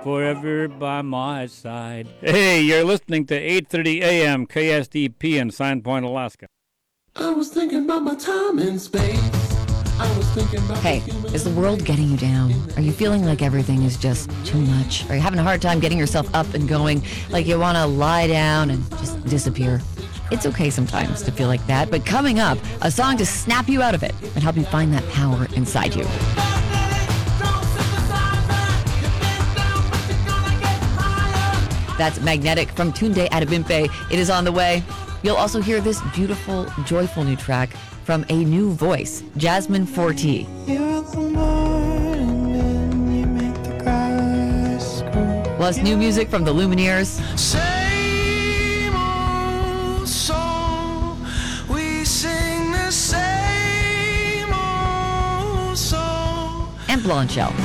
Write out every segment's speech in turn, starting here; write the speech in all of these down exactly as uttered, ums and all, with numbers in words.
forever by my side. Hey, you're listening to eight thirty A M K S D P in Sandpoint, Alaska. I was thinking about my time in space. I was thinking about Hey, is the world getting you down? Are you feeling like everything is just too much? Are you having a hard time getting yourself up and going, like you want to lie down and just disappear? It's okay sometimes to feel like that, but coming up, a song to snap you out of it and help you find that power inside you. That's Magnetic from Tunde Adebimpe. It is on the way. You'll also hear this beautiful, joyful new track from a new voice, Jasmine Forti. Plus new music from the Lumineers. Same old song, we sing the same old song. And Blanchel.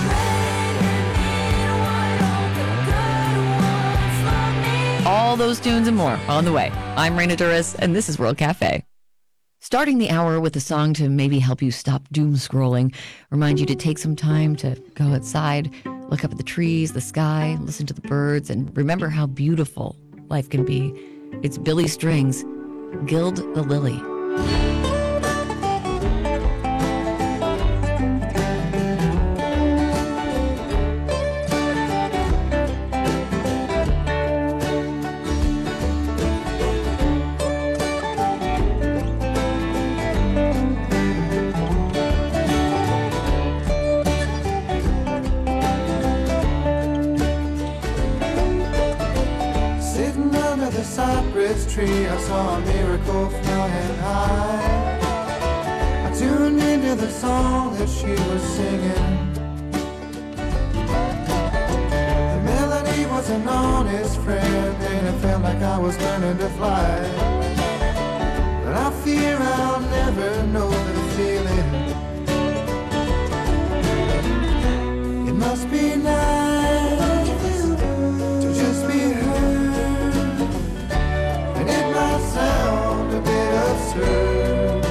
All those tunes and more on the way. I'm Raina Duras, and this is World Cafe. Starting the hour with a song to maybe help you stop doom scrolling, remind you to take some time to go outside, look up at the trees, the sky, listen to the birds, and remember how beautiful life can be. It's Billy Strings, Gild the Lily. Tree, I saw a miracle flying high. I tuned into the song that she was singing. The melody was an honest friend, and it felt like I was learning to fly. But I fear I'll never know the feeling. It must be nice to just be heard. Sound a bit absurd.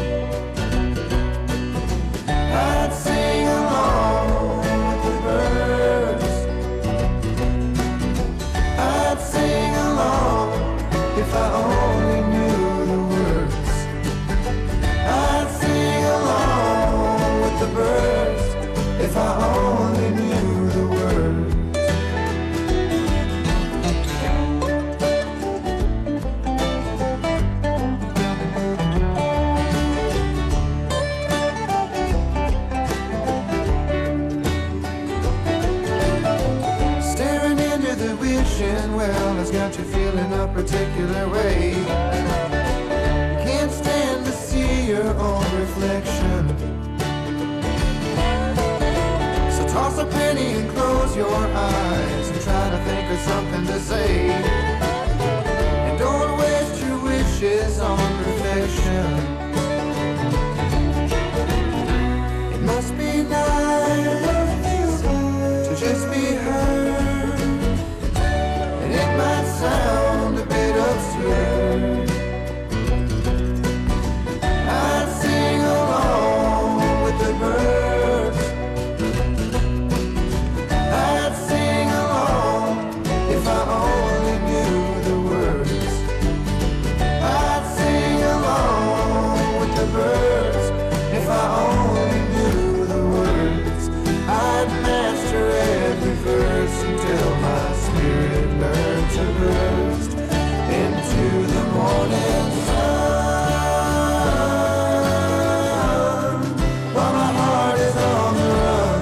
I'd sing along with the birds. I'd sing along if I only knew the words. I'd sing along with the birds if I only knew the words. Well, it's got you feeling a particular way. You can't stand to see your own reflection. So toss a penny and close your eyes and try to think of something to say. And don't waste your wishes on perfection. It must be nice to just be heard. It might sound a bit absurd. I'd sing along with the birds. I'd sing along if I only knew the words. I'd sing along with the birds if I only knew the words. I'd master every verse until my spirit learned to burst into the morning sun while my heart is on the run.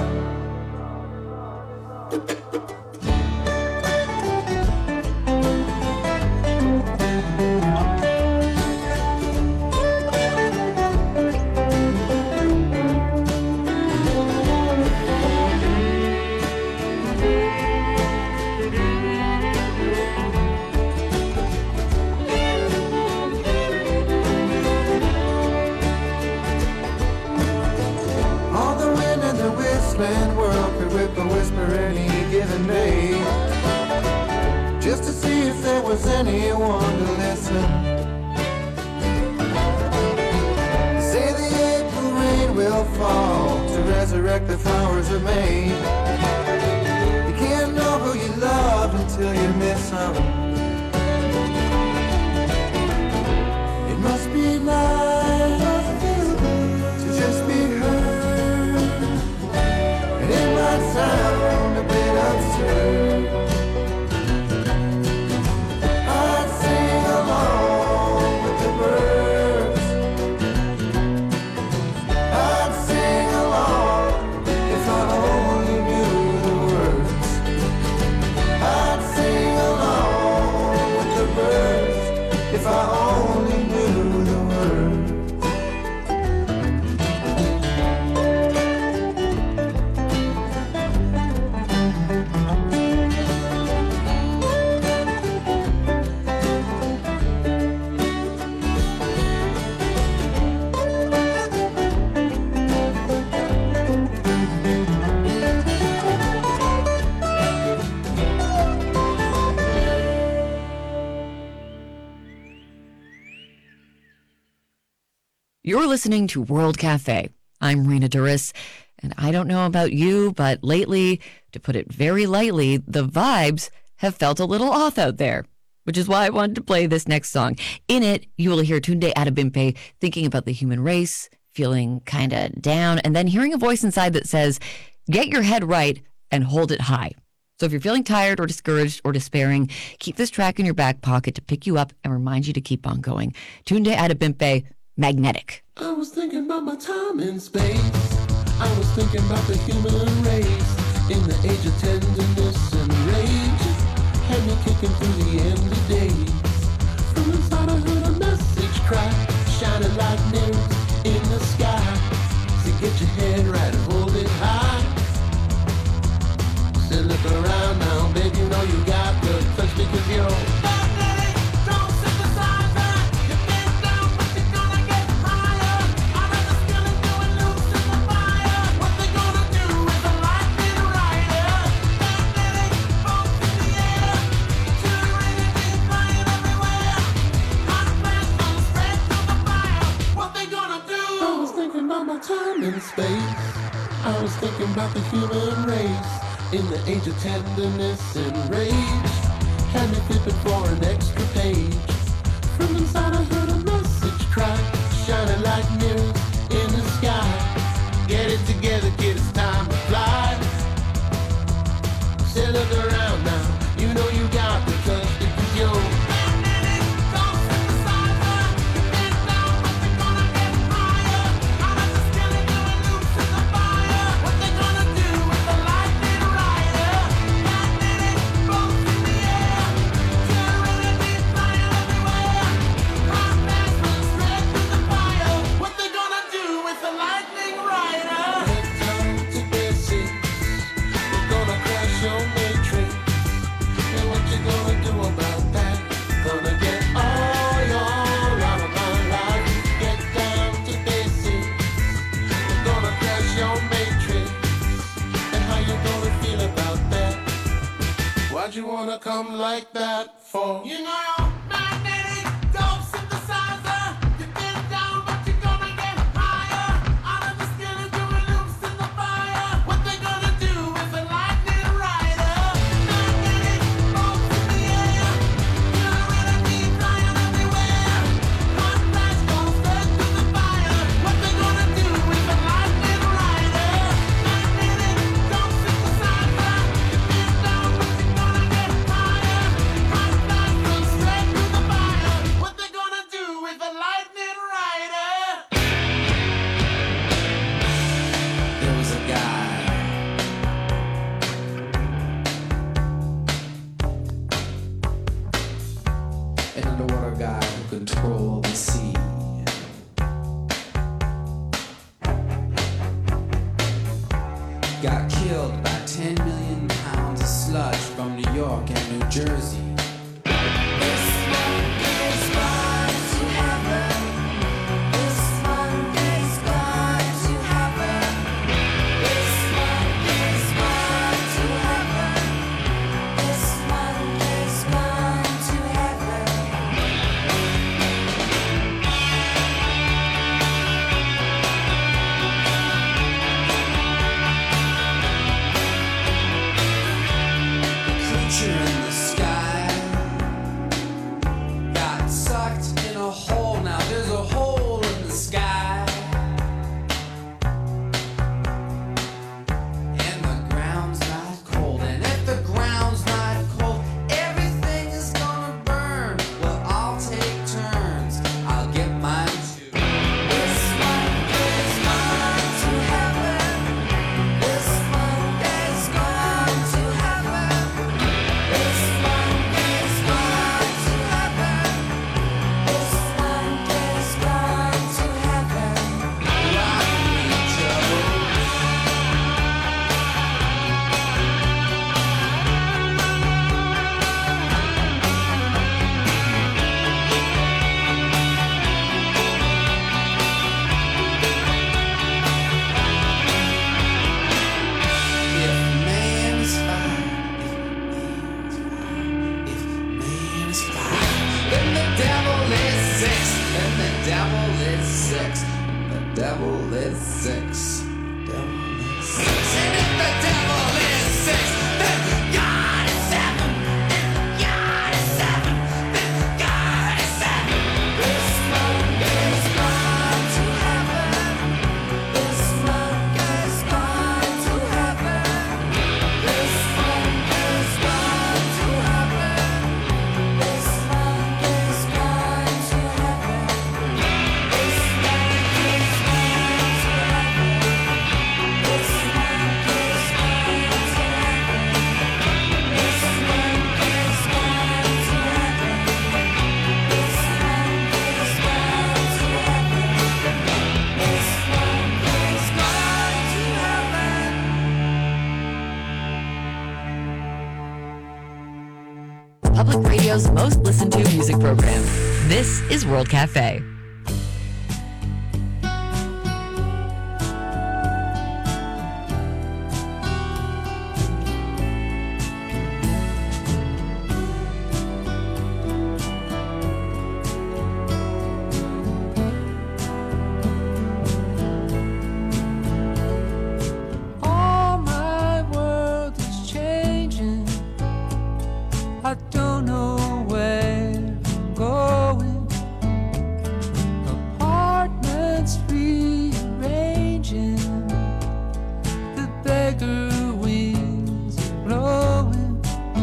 World could whip a whisper any given day, just to see if there was anyone to listen. Say the April rain will fall to resurrect the flowers of May. You can't know who you love till you miss them. It must be nice to just be heard, and it might sound a bit absurd. I'd sing along with the birds. I'd sing along if I only knew the words. I'd sing along with the birds if I only knew the words. You're listening to World Cafe. I'm Rena Duris, and I don't know about you, but lately, to put it very lightly, the vibes have felt a little off out there, which is why I wanted to play this next song. In it, you will hear Tunde Adebimpe thinking about the human race, feeling kind of down, and then hearing a voice inside that says, get your head right and hold it high. So if you're feeling tired or discouraged or despairing, keep this track in your back pocket to pick you up and remind you to keep on going. Tunde Adebimpe, Magnetic. I was thinking about my time in space. I was thinking about the human race. In the age of tenderness and rage, had me kicking through the end of days. From inside I heard a message cry, shining like mirrors in the sky. So get your head right and hold it high. So look around now, baby, you know you got the touch because you're time in space. I was thinking about the human race. In the age of tenderness and rage, had me flipping for an extra page. From inside I heard a message cry, shining like mirrors in the sky. Get it together, kid, it's time to fly. Say look around now, you know you got the touch because you're you wanna come like that for? You know, magnetic dope synthesizer. You've been down, but you're gonna get higher. Out of the skin and doing loops in the fire. What they gonna do is a lightning rider. Magnetic bolts in the air. You're gonna be flying everywhere. Hot flash goes straight to the fire. What they gonna do is a lightning rider. Magnetic dope synthesizer. You've been down, but you're gonna get higher. Hot flash goes straight to the fire. What they gonna do with a lightning rider? There was a guy an underwater guy who controlled the sea. Got killed by ten million pounds of sludge from New York and New Jersey. Creature in the devil is six. The devil is six. Devil is six. And if the devil is six, then God is seven. If God is seven, then God is seven. This monkey's gone to heaven. This monkey's gone to heaven. This monkey's gone to heaven. This monkey's gone to heaven. This monkey's gone to heaven. This monkey's gone to heaven. This monkey's gone to heaven. This monkey's gone to heaven. This monkey's gone to heaven. Public radio's most listened to music program. This is World Cafe. All my world is changing. I don't know where I'm going. Apartments rearranging. The beggar winds are blowing.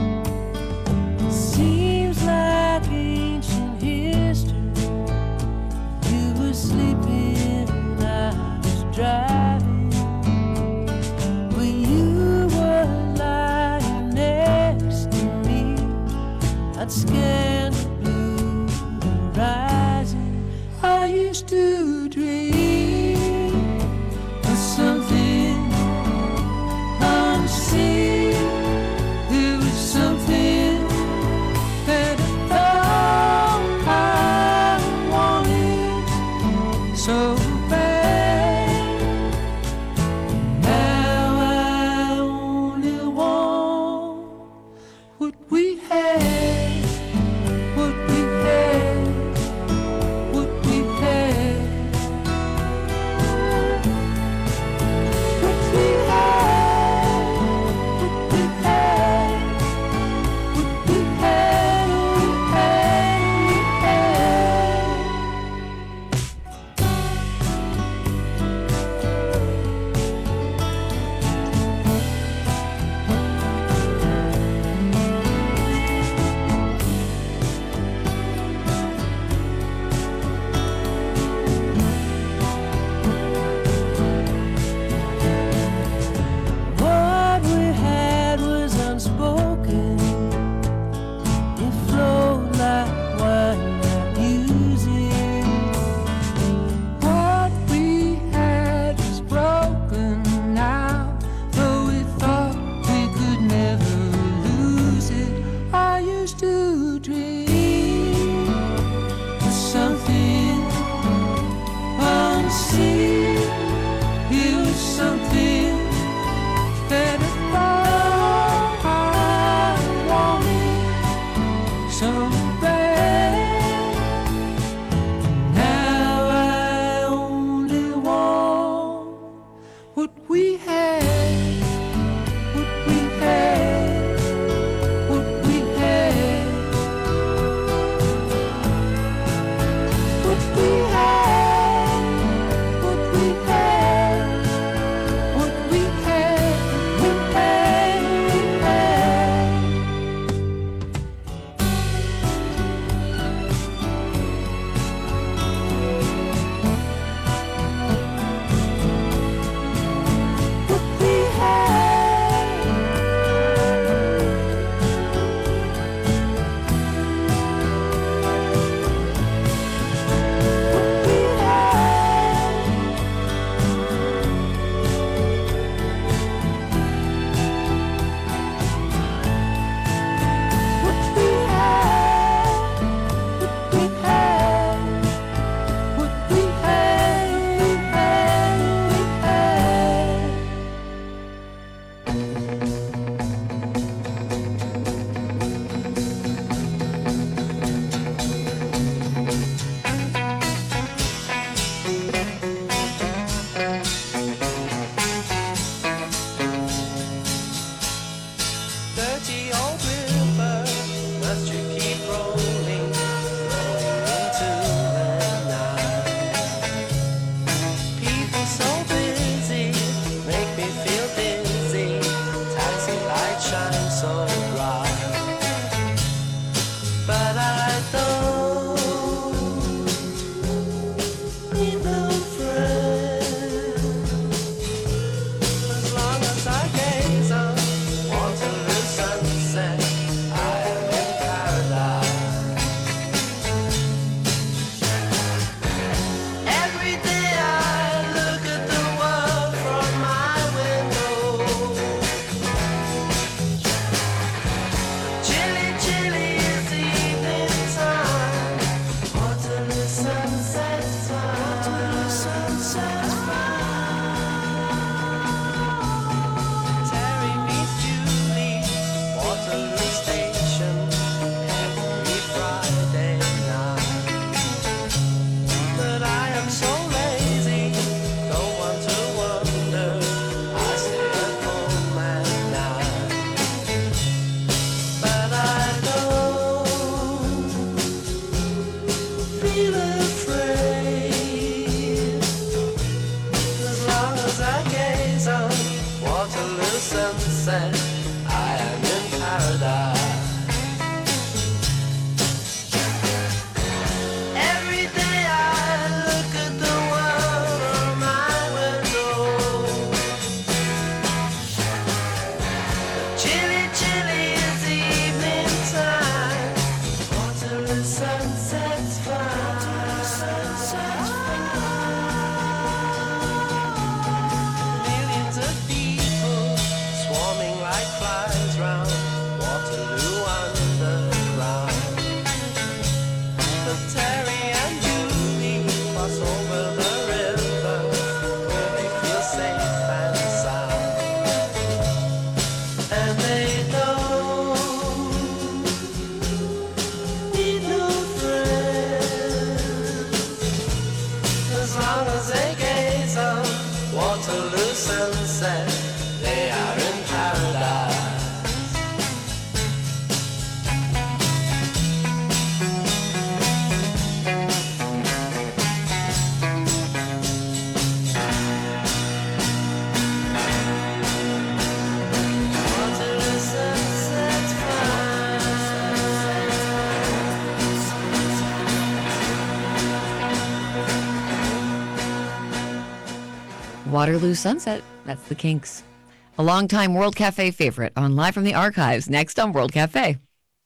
Seems like ancient history. You were sleeping when I was driving. When you were lying next to me, I'd scan the blue horizon. I used to dream of something unseen. There was something that I thought I wanted so bad. Now I only want what we had, what we had, what we had, what we had, what we had, what we had, we had, we had. Waterloo Sunset. That's the Kinks. A longtime World Cafe favorite on Live from the Archives, next on World Cafe.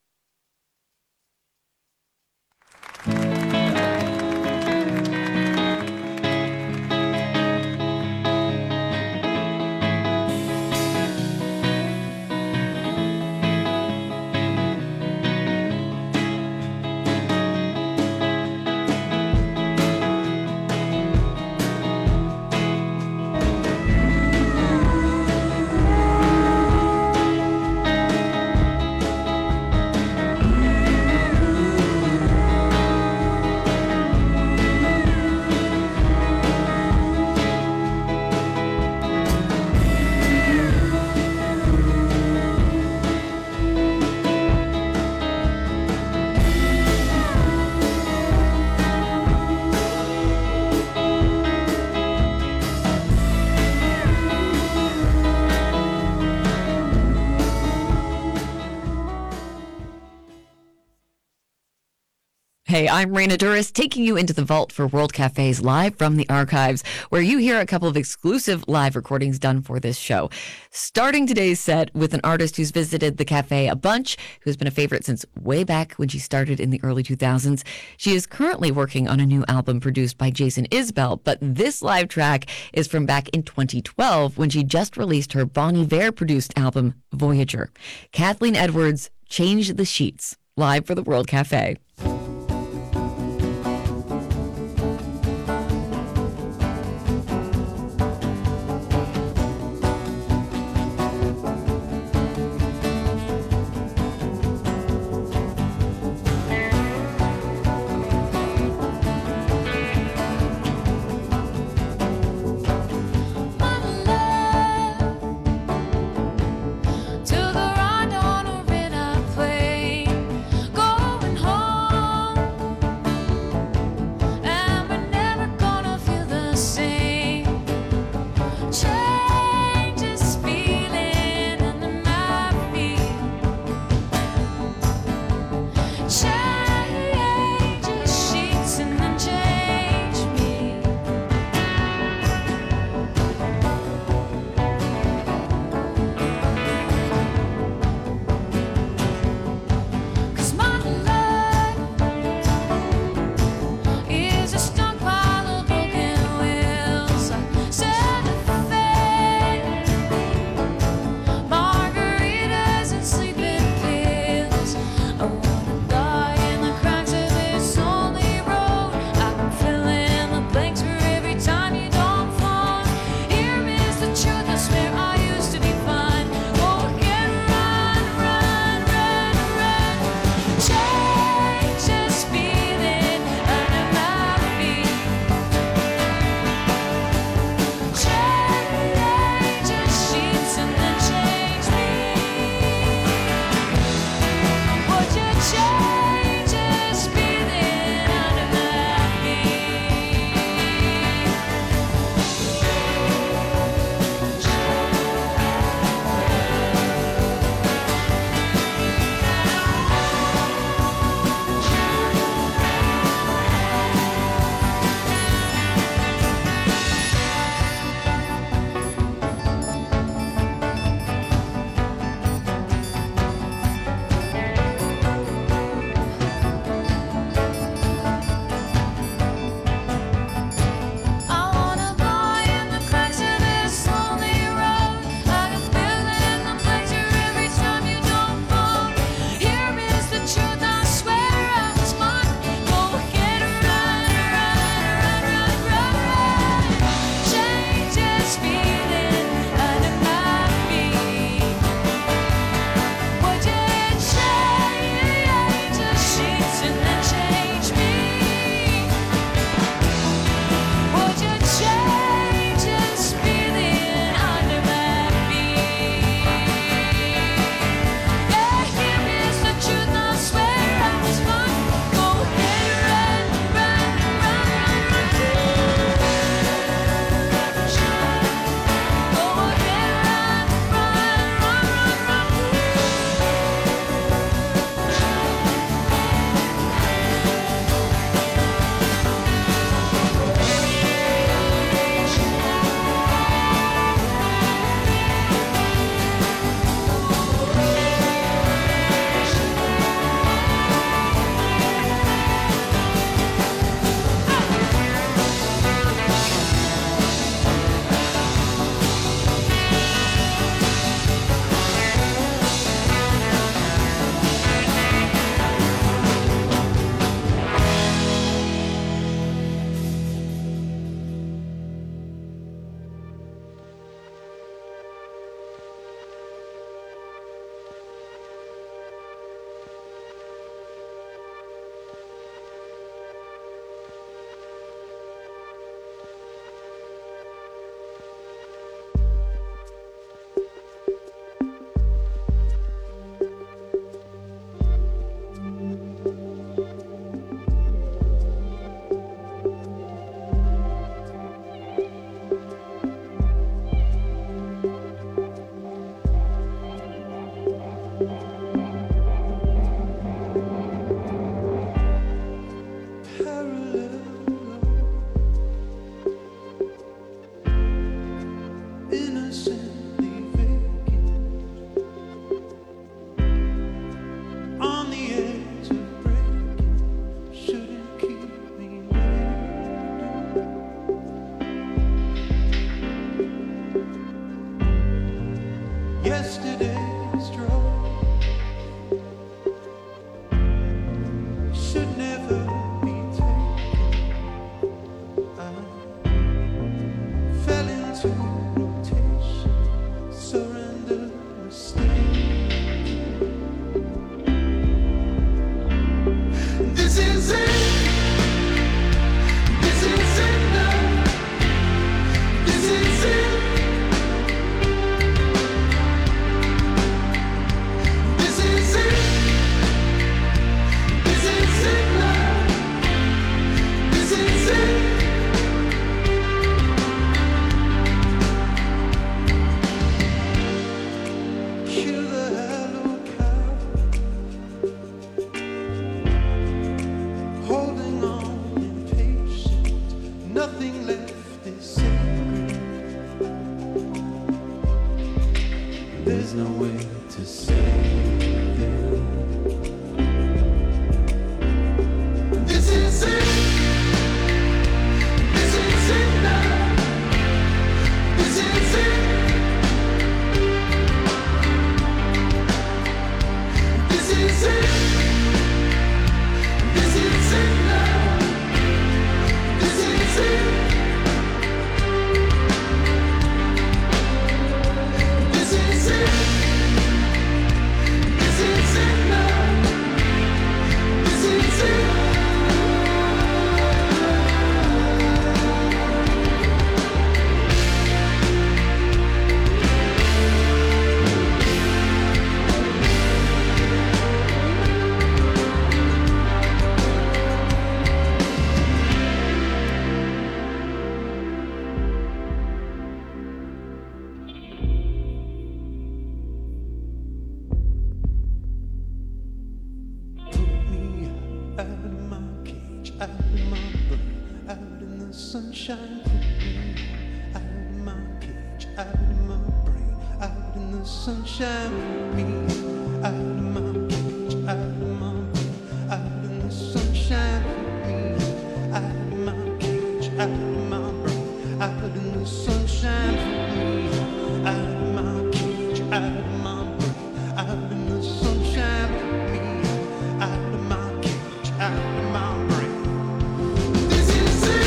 Hey, I'm Raina Duras, taking you into the vault for World Cafe's Live from the Archives, where you hear a couple of exclusive live recordings done for this show. Starting today's set with an artist who's visited the cafe a bunch, who's been a favorite since way back when she started in the early two thousands. She is currently working on a new album produced by Jason Isbell, but this live track is from back in twenty twelve when she just released her Bon Iver-produced album, Voyager. Kathleen Edwards, Change the Sheets, live for the World Cafe. To the right on a red-eye plane, going home. And we're never gonna feel the same. Change is feeling under my feet. Change is sheets and then change me. Cause my life is a stockpile of broken wheels. I set a fate, margaritas and sleeping pills. I wanna die the sunshine, put me out of my cage, out of my brain, out in the sunshine, put me out of my cage, out of my brain, out in the sunshine, put me out of my cage, out of my brain, out in the sunshine, put me out of my cage, out of my brain, out in the sunshine, put me out of my cage, out of my brain. This is it.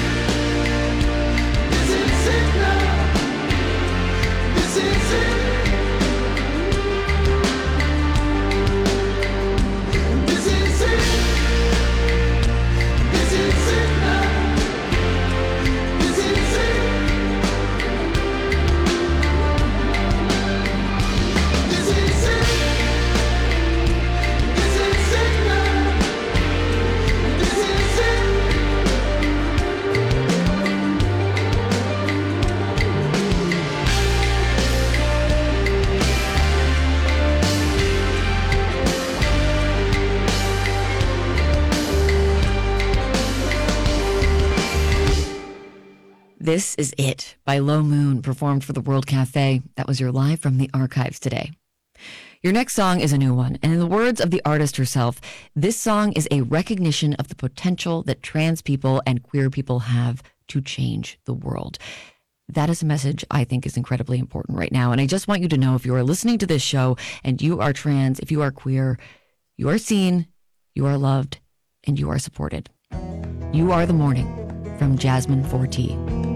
This is it now. This is it. This is it. This is it now. This is it. This is it. This is it now. This is it. This is It by Low Moon, performed for the World Cafe. That was your Live from the Archives today. Your next song is a new one, and in the words of the artist herself, this song is a recognition of the potential that trans people and queer people have to change the world. That is a message I think is incredibly important right now, and I just want you to know, if you are listening to this show and you are trans, if you are queer, you are seen, you are loved, and you are supported. You Are the Morning from Jasmine Forti.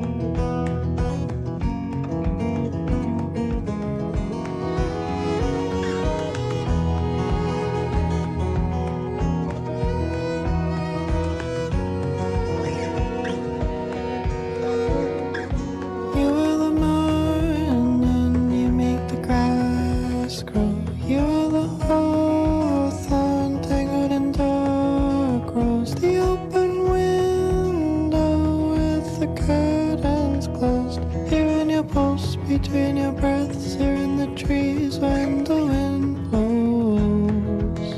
You are the morning, you make the grass grow. You are the hawthorn tangled in dark rose. The open window with the curtains closed. Hearing your pulse between your breaths. Hearing the trees when the wind blows.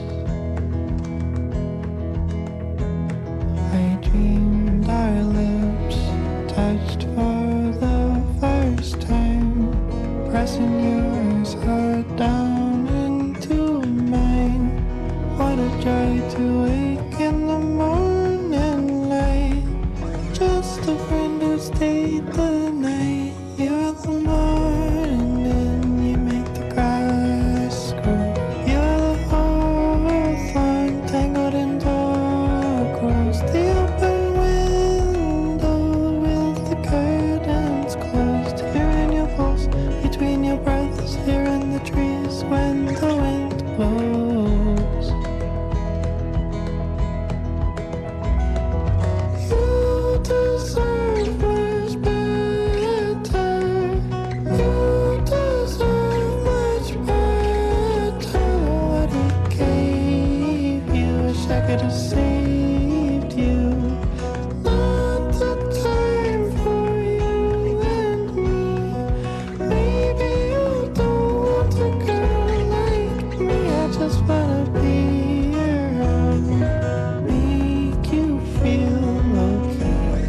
I dreamed our lips touched for the first time, pressing yours hard down into mine. What a joy to wake in the morning light, just a friend who stayed the night. You're the morning, you make the grass grow. You're the hawthorn tangled in dark rose. The open window with the curtains closed. Hearing your pulse between your breaths. Hearing the trees when the wind blows. You deserve much better. You deserve much better. What he gave you, wish I could have saved you. Not the time for you and me. Maybe you don't want a girl like me. I just wanna be around, make you feel okay.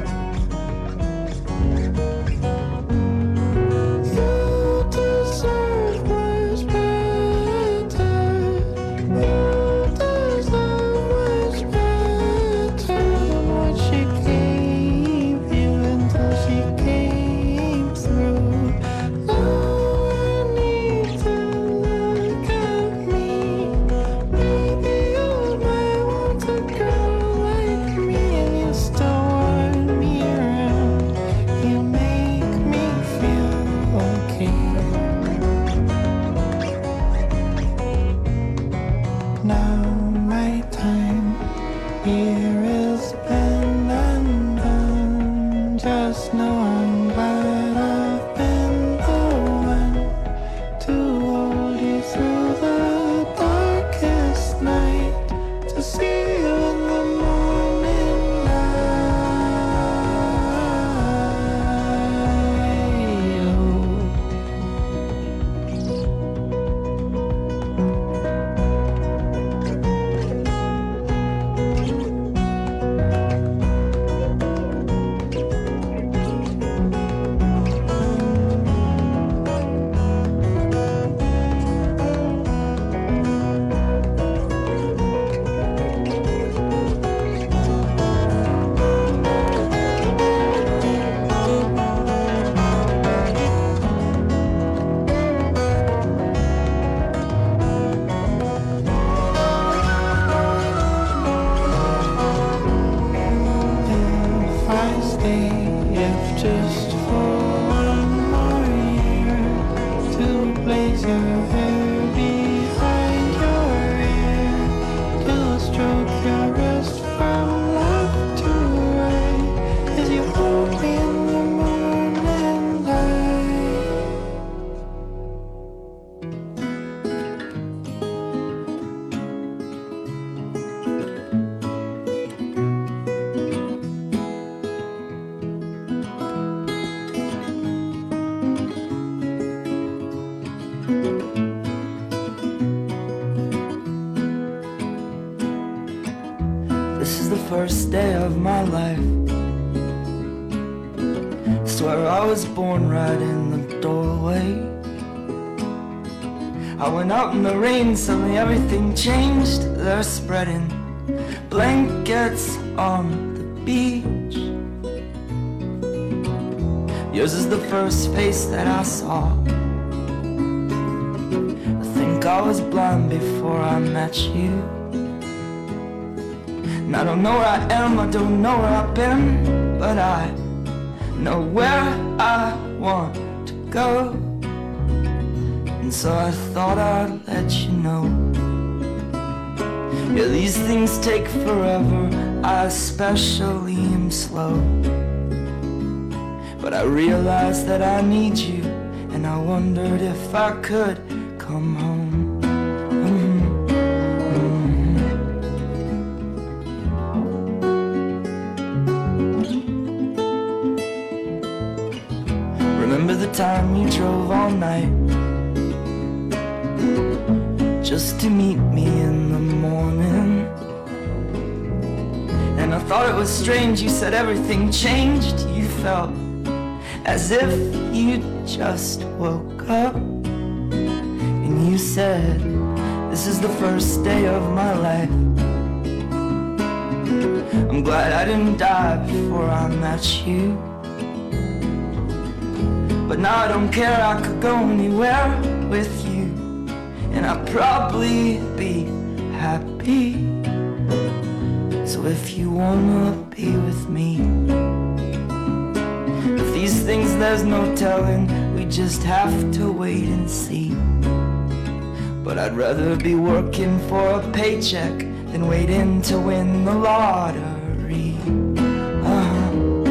You deserve much better. You deserve much better than what she gave you until she came through. Now I need to look at me. Maybe you might want a girl like me, and you still want me around. You make me feel okay. Now my time here is been undone. Just know I'm glad I've been the one to hold you through the darkest night, to see you in the morning light. is the first day of my life. Swear I was born right in the doorway. I went out in the rain, suddenly everything changed. They're spreading blankets on the beach. Yours is the first face that I saw. I think I was blind before I met you. And I don't know where I am, I don't know where I've been, but I know where I want to go. And so I thought I'd let you know. Yeah, these things take forever, I especially am slow. But I realized that I need you, and I wondered if I could come home. Mm-hmm. Mm-hmm. Remember the time you drove all night just to meet me in the morning? And I thought it was strange, you said everything changed. You felt as if you just woke up. And you said, this is the first day of my life. I'm glad I didn't die before I met you. But now I don't care, I could go anywhere with you, and I'd probably be happy. So if you wanna be with me, if these things there's no telling, we just have to wait and see. But I'd rather be working for a paycheck than waiting to win the lottery. Uh-huh.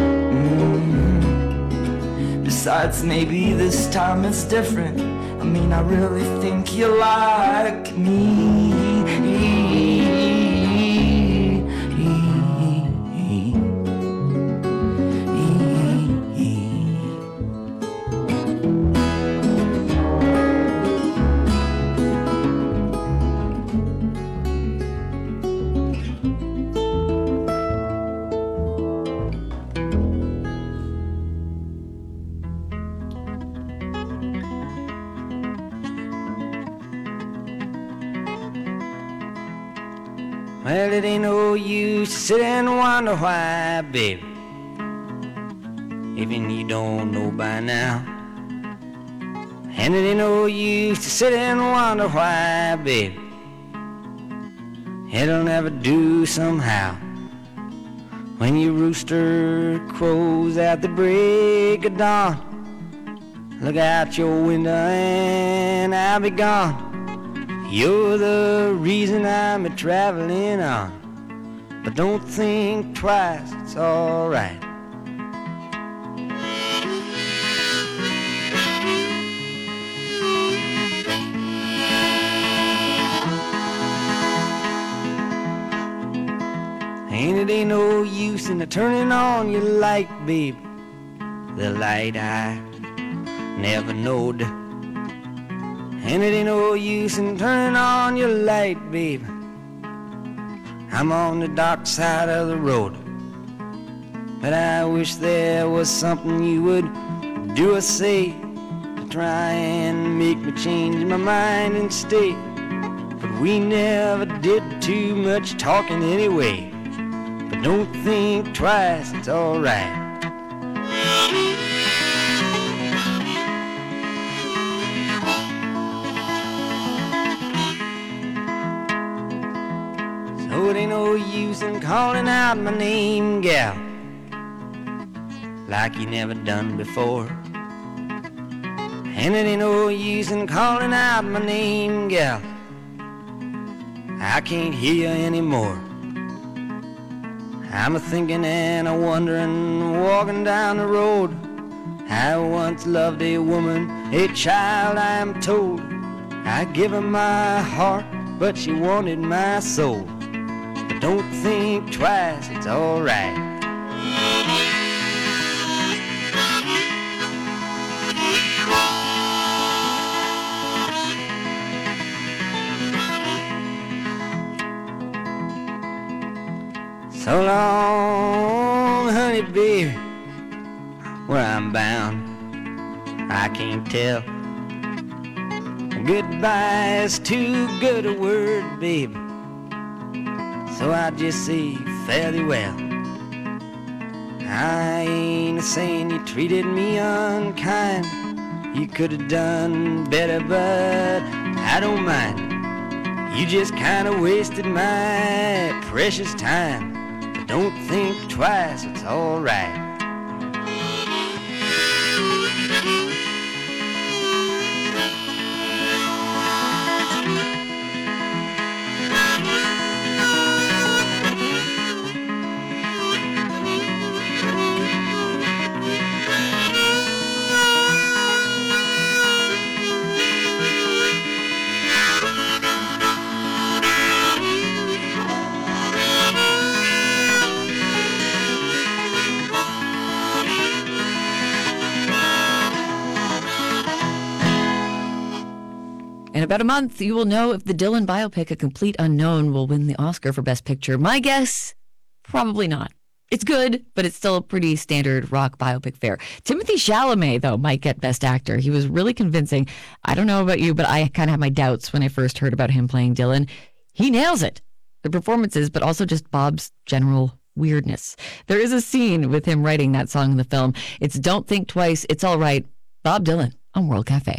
Mm-hmm. Besides, maybe this time it's different. I mean, I really think you like me. Well, it ain't no use to sit and wonder why, baby, even you don't know by now. And it ain't no use to sit and wonder why, baby, it'll never do somehow. When your rooster crows at the break of dawn, look out your window and I'll be gone. You're the reason I'm a-traveling on, but don't think twice, it's alright. And it ain't no use in turning on your light, babe, the light I never knowed. And it ain't no use in turning on your light, babe, I'm on the dark side of the road. But I wish there was something you would do or say to try and make me change my mind and stay. But we never did too much talking anyway. But don't think twice, it's alright. So it ain't no use in calling out my name, gal, like you never done before. And it ain't no use in calling out my name, gal, I can't hear you anymore. I'm a-thinking and a-wondering, walking down the road. I once loved a woman, a child I'm told. I give her my heart, but she wanted my soul. But don't think twice, it's alright. So long, honey, baby, where I'm bound, I can't tell. Goodbye is too good a word, baby, so I just say fare thee well. I ain't saying you treated me unkind, you could have done better, but I don't mind. You just kind of wasted my precious time, but don't think twice, it's all right. In about a month, you will know if the Dylan biopic, A Complete Unknown, will win the Oscar for Best Picture. My guess, probably not. It's good, but it's still a pretty standard rock biopic fare. Timothy Chalamet, though, might get Best Actor. He was really convincing. I don't know about you, but I kind of had my doubts when I first heard about him playing Dylan. He nails it. The performances, but also just Bob's general weirdness. There is a scene with him writing that song in the film. It's Don't Think Twice, It's All Right. Bob Dylan on World Cafe.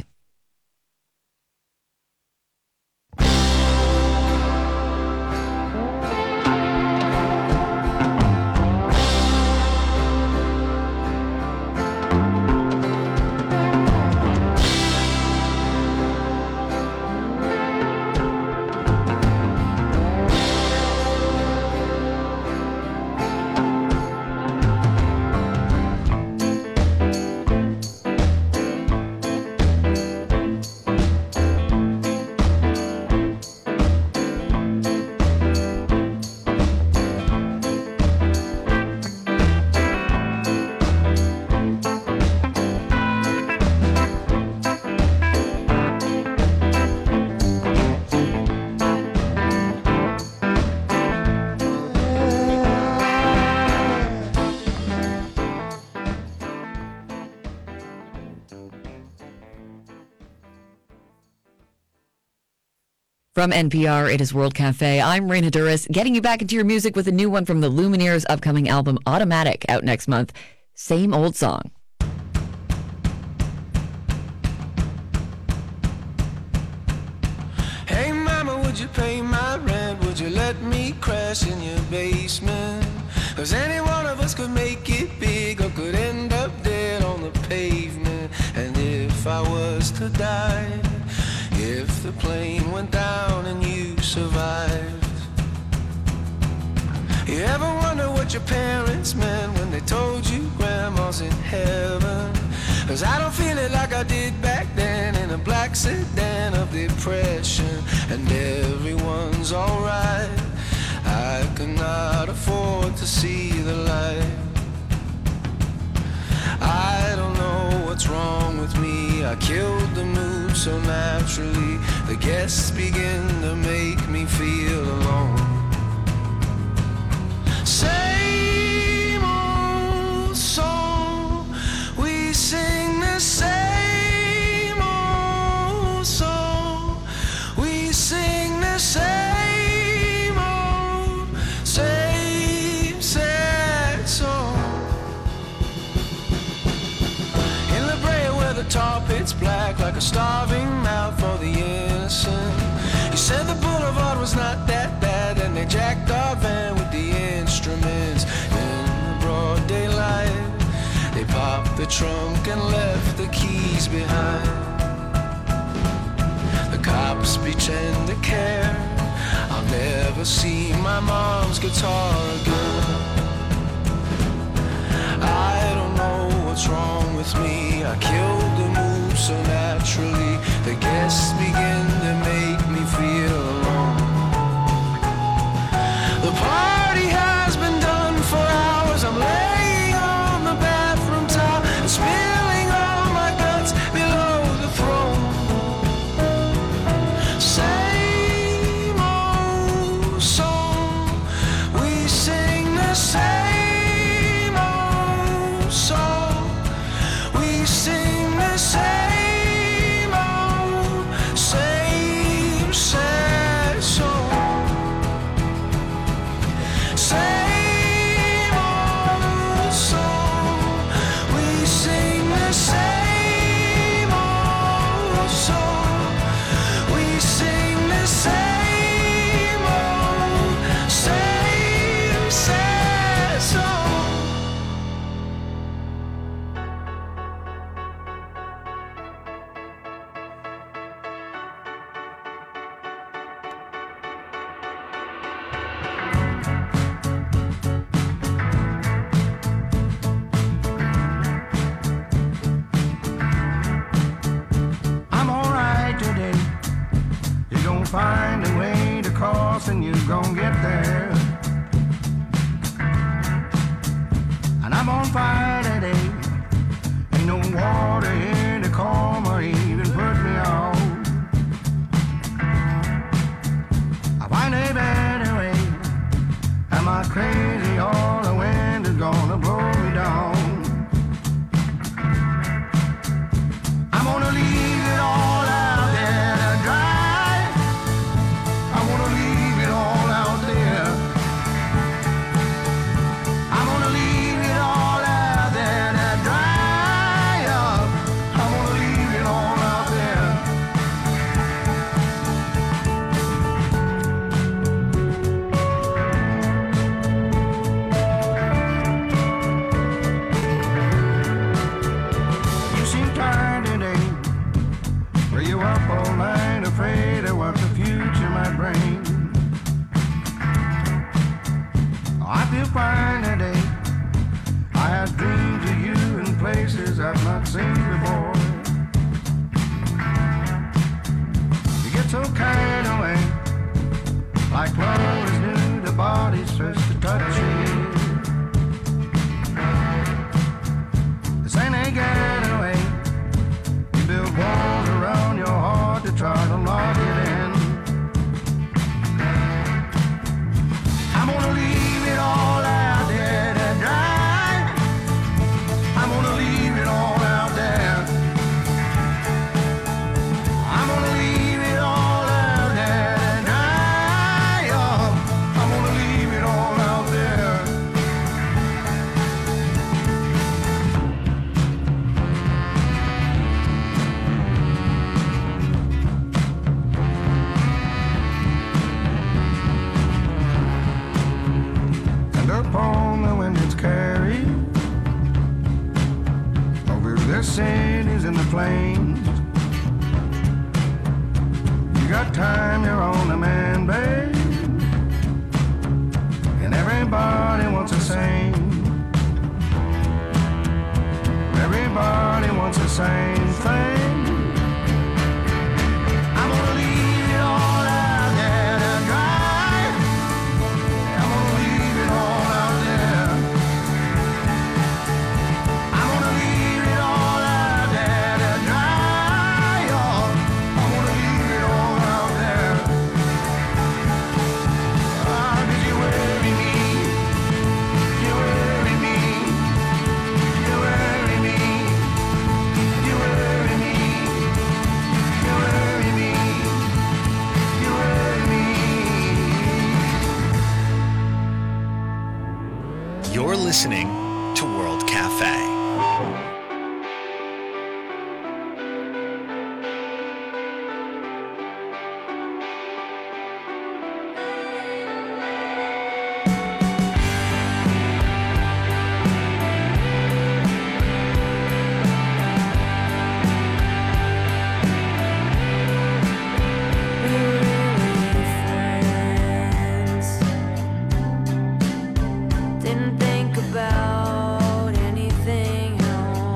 From N P R, it is World Cafe. I'm Raina Duras, getting you back into your music with a new one from the Lumineers' upcoming album, Automatic, out next month. Same old song. Hey mama, would you pay my rent? Would you let me crash in your basement? Cause any one of us could make it big or could end up dead on the pavement. And if I was to die, if the plane went down and you survived, you ever wonder what your parents meant when they told you grandma's in heaven? Cause I don't feel it like I did back then in a black sedan of depression. And everyone's alright, I cannot afford to see the light. I don't know what's wrong with me, I killed the mood so naturally. The guests begin to make me feel alone. Same old song, we sing the same old song, we sing the same old, same sad song. In La Brea where the tar pit's black like a starving mouth for the innocent. You said the boulevard was not that bad, and they jacked our van with the instruments. In the broad daylight, they popped the trunk and left the keys behind. The cops pretend to care, I'll never see my mom's guitar again. I don't know what's wrong with me, I killed the mood so naturally. The guests begin to make me feel alone. The party has been done for hours, I'm laying on the bathroom towel and spilling all my guts below the throne. Same old song, we sing the crossing, you gon' get there. And I'm on fire today. Ain't no water here to calm or even put me out. I find a better way. Am I crazy or the wind is gonna blow me down? I'm gonna leave it all out there to dry. I wanna leave it all out there. I'm gonna leave it all out there to dry up. I'm gonna leave it all out there. You seem tired today. Were you up all night afraid of what the future might bring? I feel fine today. I have dreams of you in places I've not seen before. You get so carried away, like love is new, the body's first to touch you. This ain't a getaway. You build walls around your heart to try to lock it in. I'm gonna leave it all out there to dry. I'm gonna leave it all out there. I'm gonna leave it all out there to dry up. I'm gonna leave it all out there. And upon the wind it's carried over the cities and the plains. You got time, you're on the man, babe. And everybody wants the same. Everybody wants the same thing. I'm gonna leave it all out there to dry. I'm gonna leave it all out there. I'm gonna leave it all out there to dry up. I'm gonna leave it all out there. Ah, 'cause you worry me. You worry me. You worry me. You worry me. You worry me. You worry me. You're listening to World Cafe. Didn't think about anything else.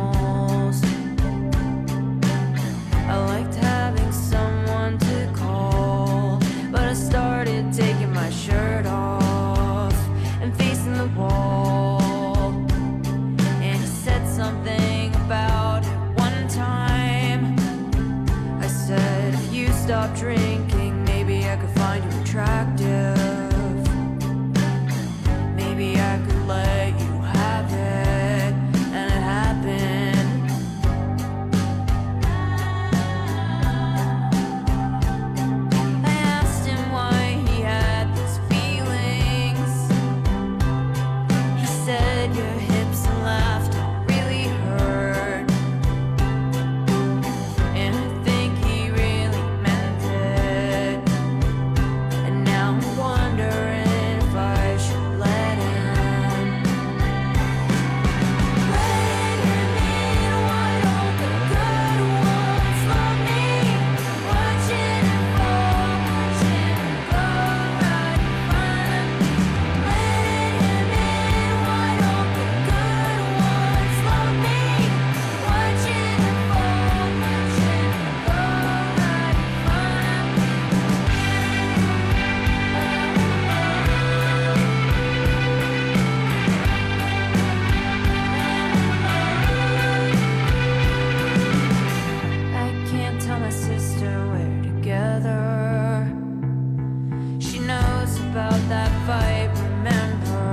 that fight, remember.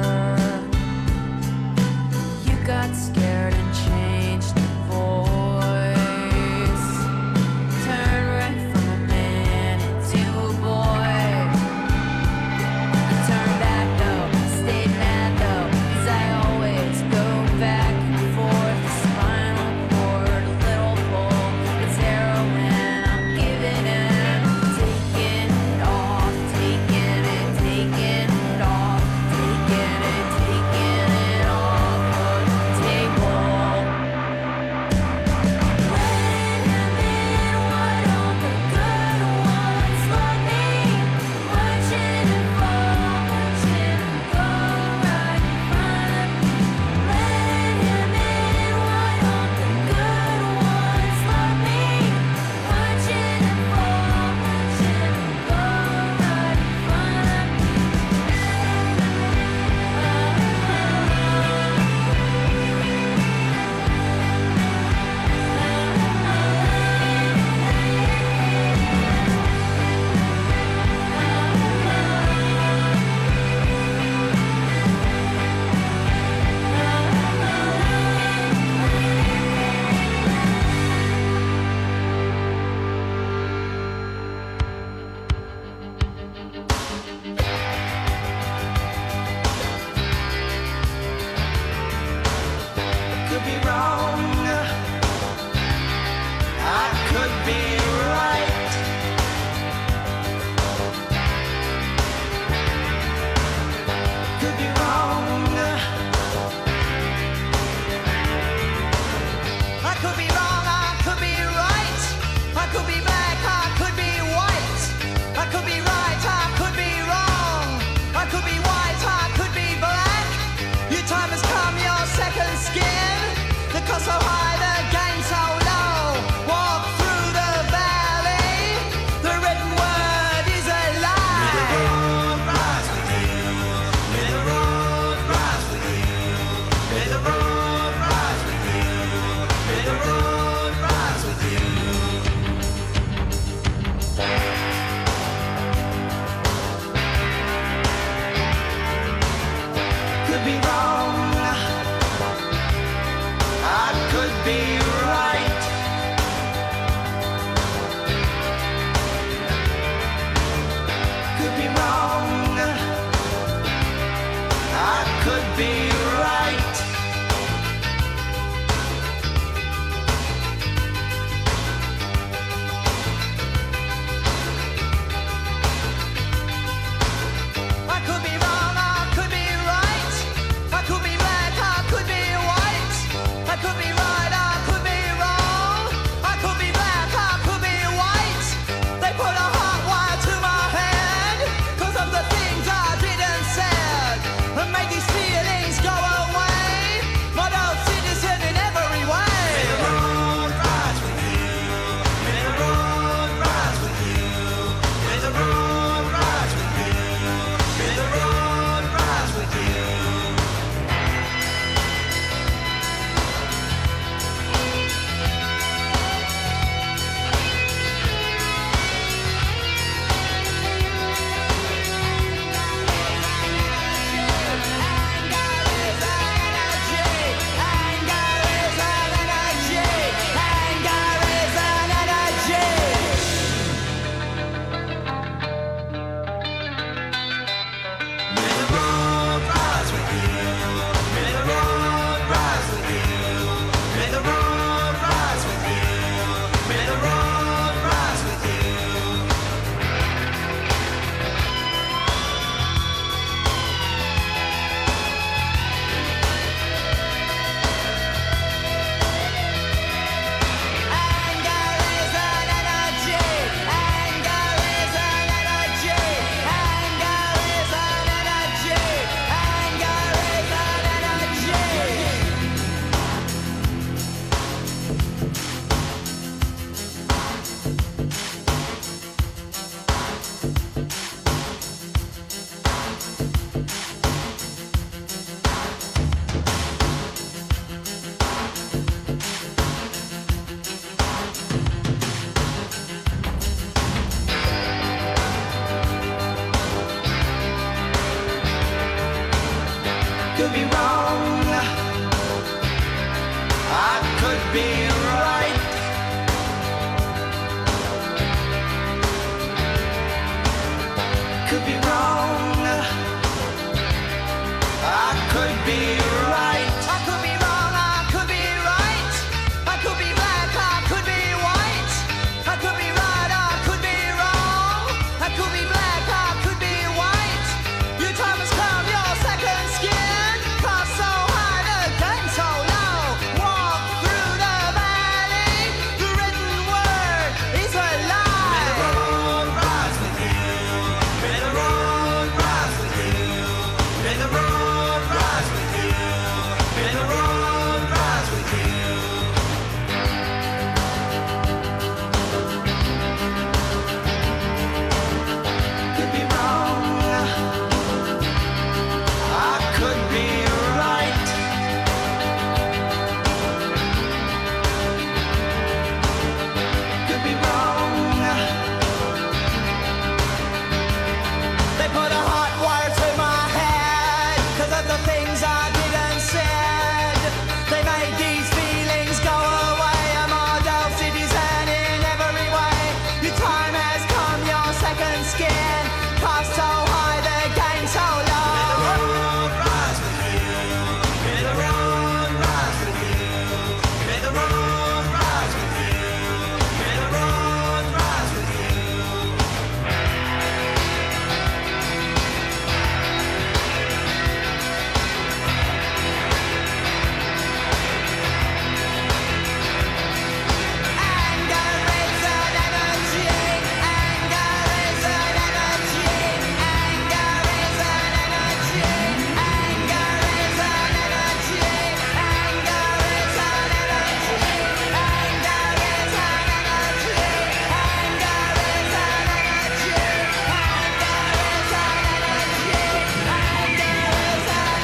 You got scared and changed the voice. Turned right from a man into a boy. You turned back though, stayed mad though, 'cause I always go back and forth. Spinal cord, a little pull, it's heroin, I'm giving in. Taking it off, taking it, taking it off, taking it, taking it off the table. When I'm in, why don't the good ones love me? Watching it fall, watching it go right in front of me. Let him in, why don't the good ones love me? Watching it fall, watching it go right in front of me. Could be wrong. I could be right. Could be wrong. I could be wrong. I could be right. I could be black. I could be white. I could be right. I could be wrong. I could be white. I could be black. Your time has come. Your second skin. The cost so high, the gain so low. Walk through the valley. The written word is a lie. May the road rise with you. May the road rise with you. May the road rise with you. May the road rise with you. Could be wrong. I could be right. Could be wrong. I could be right. I could be wrong. I could be right. I could be wrong. I could be right. Could be wrong. I could be right. I could be wrong. I could be right. I could be black. I could be white. I could be right. I could be wrong. I could be black. I could be white. Your time has come. Your second skin. Cross so high, the gun so low. Walk through the valley. The written word is a lie. May the road rise with you. May the road rise with you. May the road rise with you. May the road rise with you. Could be wrong. I could be right. Could be wrong. They put a hot wire to my head 'cause of the things I did and said. They made these feelings go away. I'm all dope cities and in every way. Your time has come, your second skin. Cost so high, the game so low. May the road rise with you. May the road rise with you. May the road rise with you. May the road rise with you. Anger is an energy. Anger is an energy. Anger is an energy. Anger is an energy. Anger is an energy. Anger is an energy. Anger is an energy. Anger is an energy. Anger is an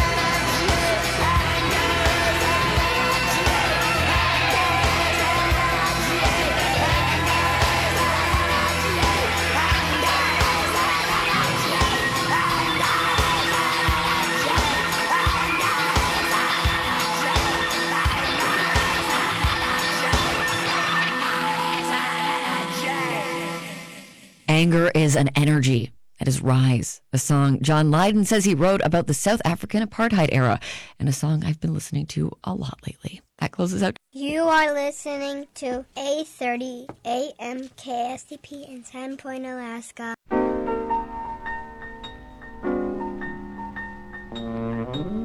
Anger is an energy. That is Rise, a song John Lydon says he wrote about the South African apartheid era, and a song I've been listening to a lot lately. That closes out. You are listening to eight thirty A M K S D P in Sandpoint, Alaska.